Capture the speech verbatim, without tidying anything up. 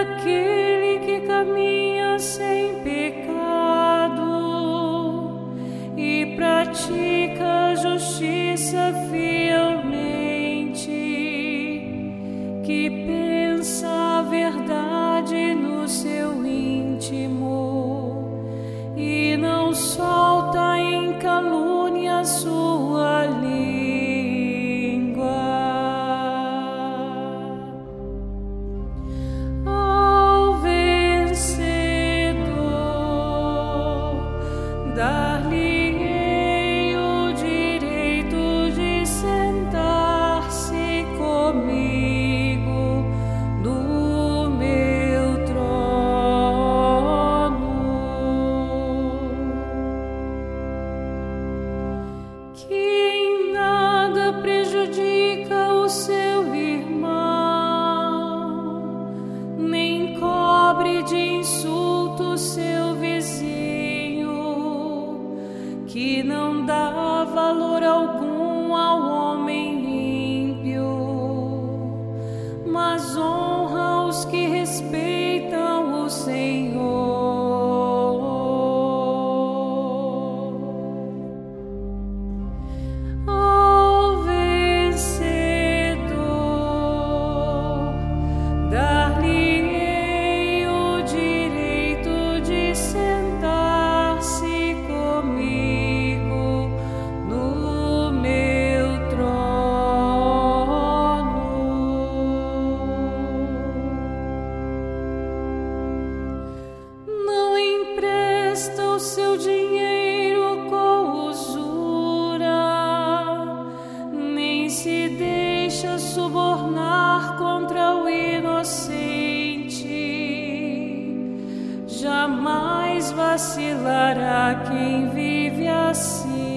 aquele que caminha sem pecado e pratica a justiça fielmente, que pensa a verdade no seu íntimo e não solta em calúnia sua língua. Ao vencedor, dar-lhe-ei o direito de sentar-se comigo no meu trono. Que em nada prejudica o seu irmão, nem cobre de insulto seu vizinho, que não dá valor algum ao homem ímpio, mas honra os que respeitam o Senhor. Ao vencedor, dar-lhe-ei o direito de sentar-se comigo no meu trono. Não empresta o seu dinheiro com usura, nem se deixa subornar contra o inocente. Jamais vacilará quem vive assim.